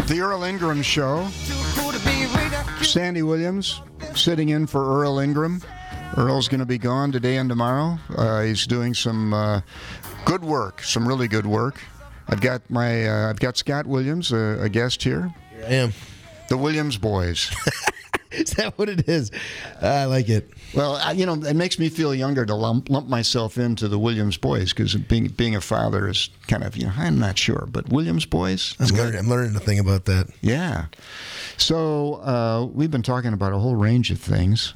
The Earl Ingram Show. Sandy Williams sitting in for Earl Ingram. Earl's going to be gone today and tomorrow. He's doing some good work, some really good work. I've got Scott Williams, a guest here. Here I am. The Williams boys. Is that what it is? I like it. Well, it makes me feel younger to lump myself into the Williams boys because being a father is kind of, I'm not sure, but Williams boys. I'm learning a thing about that. Yeah. So we've been talking about a whole range of things,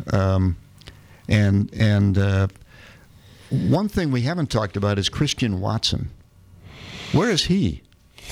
and one thing we haven't talked about is Christian Watson. Where is he?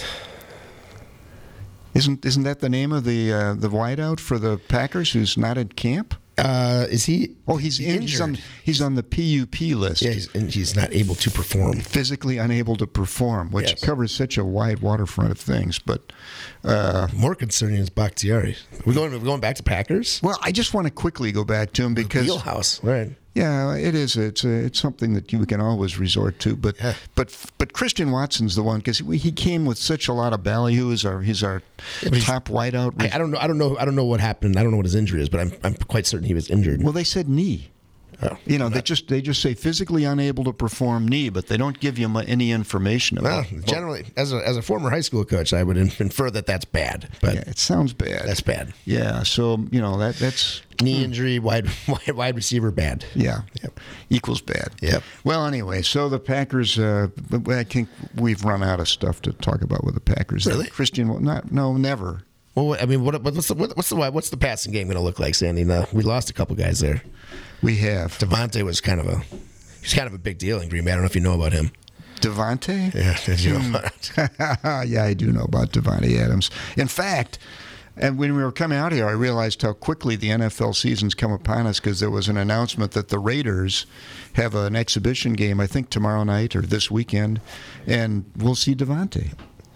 Isn't that the name of the wideout for the Packers who's not at camp? Is he? Oh, he's injured. He's on the PUP list. Yeah, he's not able to perform. Physically unable to perform, which covers such a wide waterfront of things. But more concerning is Bakhtiari. We're going back to Packers. Well, I just want to quickly go back to him because the wheelhouse, right? Yeah, it is. It's something that you can always resort to. But Christian Watson's the one because he came with such a lot of value. He's our top wideout. I don't know what happened. I don't know what his injury is, but I'm quite certain he was injured. Well, they said knee. Oh, they just say physically unable to perform knee, but they don't give you any information about. Well, generally, as a former high school coach, I would infer that that's bad. But yeah, it sounds bad. That's bad. Yeah, so that's knee injury, wide receiver, bad. Yeah, equals bad. Yep. Well, anyway, so the Packers. I think we've run out of stuff to talk about with the Packers. Really, Christian? Never. Well, I mean, what's the passing game going to look like, Sandy? We lost a couple guys there. We have. Devontae was kind of a big deal in Green Bay. I don't know if you know about him. Devontae? Yeah, did you know about Yeah, I do know about Devontae Adams. In fact, and when we were coming out here, I realized how quickly the NFL season's come upon us because there was an announcement that the Raiders have an exhibition game, I think tomorrow night or this weekend, and we'll see Devontae.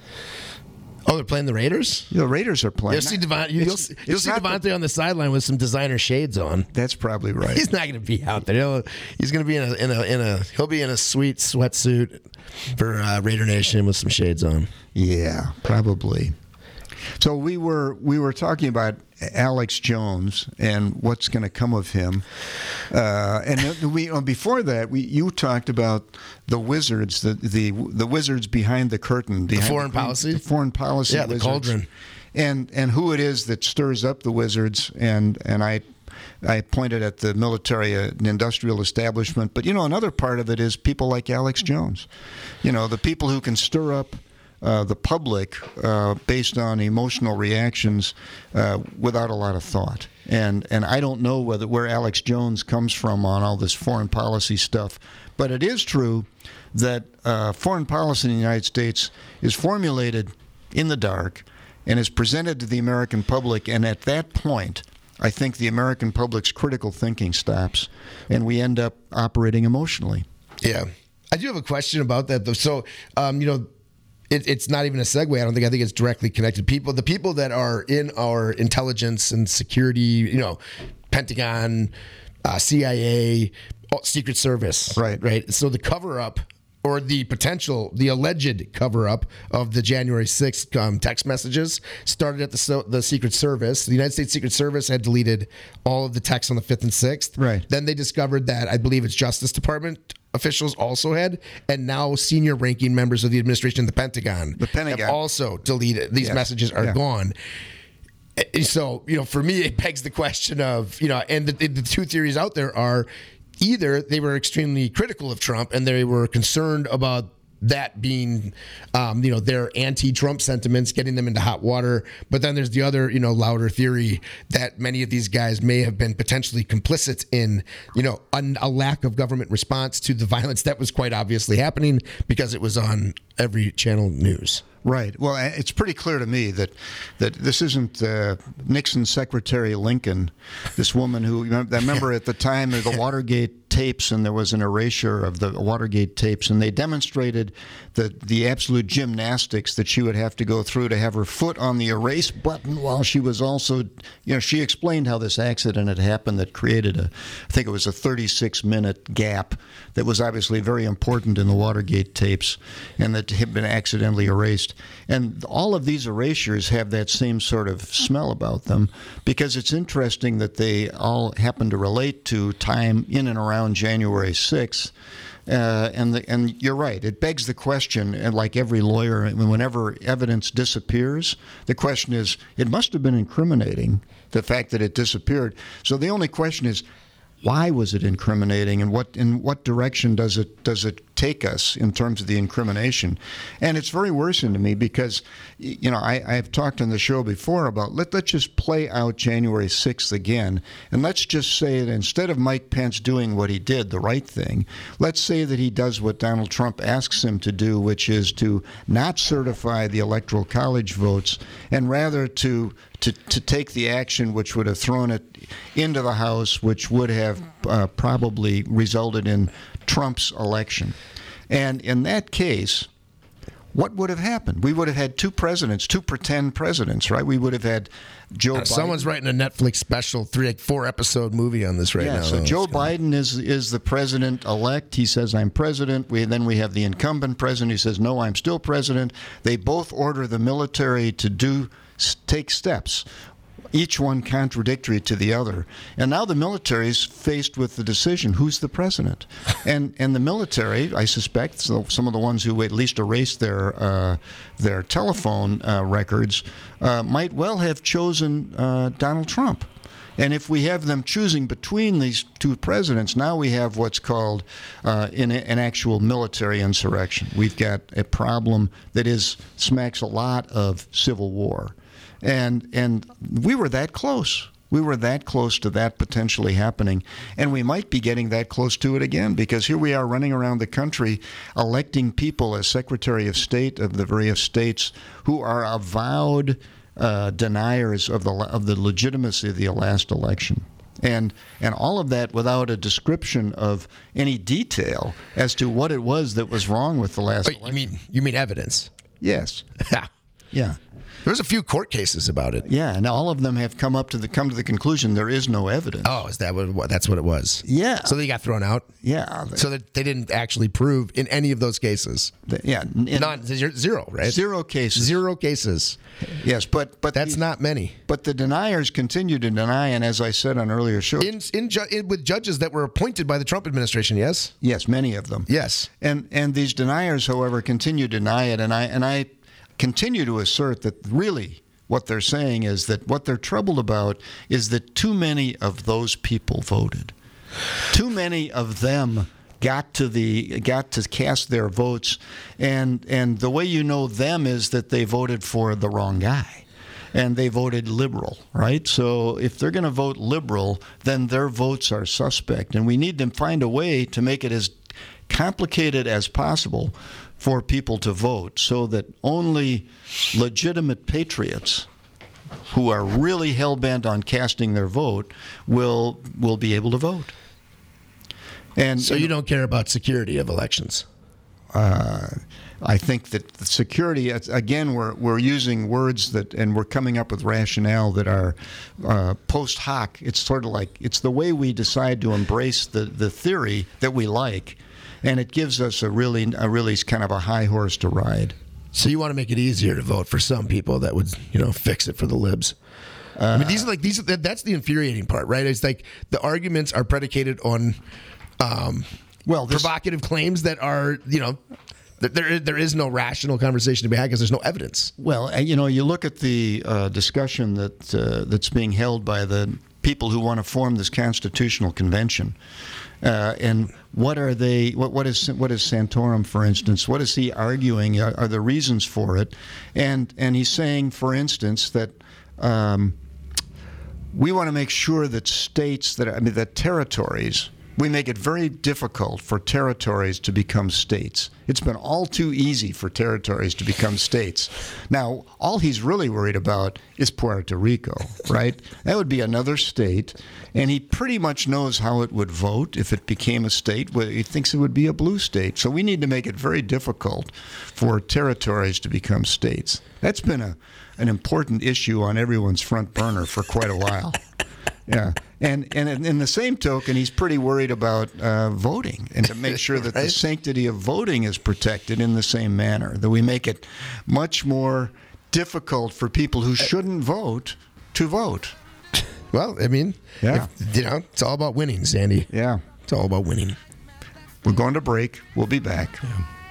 Oh, they're playing the Raiders? The Raiders are playing. You'll see Devontae on the sideline with some designer shades on. That's probably right. He's not going to be out there. He's going to be he'll be in a sweet sweatsuit for Raider Nation with some shades on. Yeah, probably. So we were talking about Alex Jones and what's going to come of him, and before that you talked about the Wizards, the Wizards behind the curtain, the foreign policy, yeah, the cauldron, and who it is that stirs up the Wizards, and I pointed at the military and industrial establishment, but another part of it is people like Alex Jones, the people who can stir up the public based on emotional reactions without a lot of thought. And I don't know where Alex Jones comes from on all this foreign policy stuff, but it is true that foreign policy in the United States is formulated in the dark and is presented to the American public, and at that point, I think the American public's critical thinking stops, and we end up operating emotionally. Yeah. I do have a question about that, though. So, it's not even a segue. I think it's directly connected. The people that are in our intelligence and security, Pentagon, CIA, Secret Service, right. So the cover-up or the alleged cover-up of the January 6th text messages started at the Secret Service. The United States Secret Service had deleted all of the texts on the 5th and 6th. Right. Then they discovered that, I believe it's Justice Department officials also had, and now senior ranking members of the administration, the Pentagon have also deleted. These messages are gone. So, for me, it begs the question of, and the two theories out there are either they were extremely critical of Trump and they were concerned about that being, their anti-Trump sentiments, getting them into hot water. But then there's the other, louder theory that many of these guys may have been potentially complicit in, a lack of government response to the violence that was quite obviously happening because it was on every channel news. Right. Well, it's pretty clear to me that this isn't Nixon's Secretary Lincoln, this woman who, I remember at the time of the Watergate tapes, and there was an erasure of the Watergate tapes, and they demonstrated the absolute gymnastics that she would have to go through to have her foot on the erase button while she was also, she explained how this accident had happened that created I think it was a 36-minute gap that was obviously very important in the Watergate tapes and that had been accidentally erased. And all of these erasures have that same sort of smell about them, because it's interesting that they all happen to relate to time in and around January 6th. And you're right. It begs the question, and like every lawyer, whenever evidence disappears, the question is, it must have been incriminating, the fact that it disappeared. So the only question is, why was it incriminating, and in what direction does it take us in terms of the incrimination? And it's very worrisome to me because, I've talked on the show before about let's just play out January 6th again, and let's just say that instead of Mike Pence doing what he did, the right thing, let's say that he does what Donald Trump asks him to do, which is to not certify the Electoral College votes, and rather to take the action which would have thrown it into the House, which would have probably resulted in Trump's election. And in that case, what would have happened? We would have had two pretend presidents, right? We would have had Joe Biden. Someone's writing a Netflix special, 4-episode movie on this right now. So Joe Biden is the president-elect. He says, I'm president. Then we have the incumbent president. He says, no, I'm still president. They both order the military to take steps, each one contradictory to the other. And now the military is faced with the decision, who's the president? And the military, I suspect, some of the ones who at least erased their telephone records might well have chosen Donald Trump. And if we have them choosing between these two presidents, now we have what's called an actual military insurrection. We've got a problem that smacks a lot of civil war. And we were that close. We were that close to that potentially happening. And we might be getting that close to it again, because here we are running around the country electing people as Secretary of State of the various states who are avowed deniers of the legitimacy of the last election. And all of that without a description of any detail as to what it was that was wrong with the last election. You mean evidence? Yes. Yeah. There's a few court cases about it. Yeah, and all of them have come to the conclusion there is no evidence. Oh, is that that's what it was? Yeah. So they got thrown out? Yeah. So that they didn't actually prove in any of those cases? Zero, right? Zero cases. Zero cases. Yes, but that's not many. But the deniers continue to deny, and as I said on earlier shows, with judges that were appointed by the Trump administration, yes? Yes, many of them. Yes. And these deniers, however, continue to deny it, and I continue to assert that really what they're saying is that what they're troubled about is that too many of those people voted. Too many of them got to cast their votes, and the way you know them is that they voted for the wrong guy. And they voted liberal, right? So if they're going to vote liberal, then their votes are suspect. And we need to find a way to make it as complicated as possible for people to vote, so that only legitimate patriots who are really hell-bent on casting their vote will be able to vote. And so you don't care about security of elections? I think that the security, again, we're using words and we're coming up with rationale that are post hoc. It's sort of like, it's the way we decide to embrace the theory that we like, and it gives us a really kind of a high horse to ride. So you want to make it easier to vote for some people that would, fix it for the libs. I mean, that's the infuriating part, right? It's like the arguments are predicated on provocative claims that are, there is no rational conversation to be had because there's no evidence. Well, you look at the discussion that's being held by the people who want to form this constitutional convention, and what are they? What is Santorum, for instance? What is he arguing? Are the reasons for it? And he's saying, for instance, that we want to make sure that states that territories we make it very difficult for territories to become states. It's been all too easy for territories to become states. Now, all he's really worried about is Puerto Rico, right? That would be another state, and he pretty much knows how it would vote if it became a state. He thinks it would be a blue state. So we need to make it very difficult for territories to become states. That's been an important issue on everyone's front burner for quite a while. Yeah, and in the same token, he's pretty worried about voting and to make sure that the sanctity of voting is protected in the same manner, that we make it much more difficult for people who shouldn't vote to vote. Well, I mean, it's all about winning, Sandy. Yeah. It's all about winning. We're going to break. We'll be back. Yeah.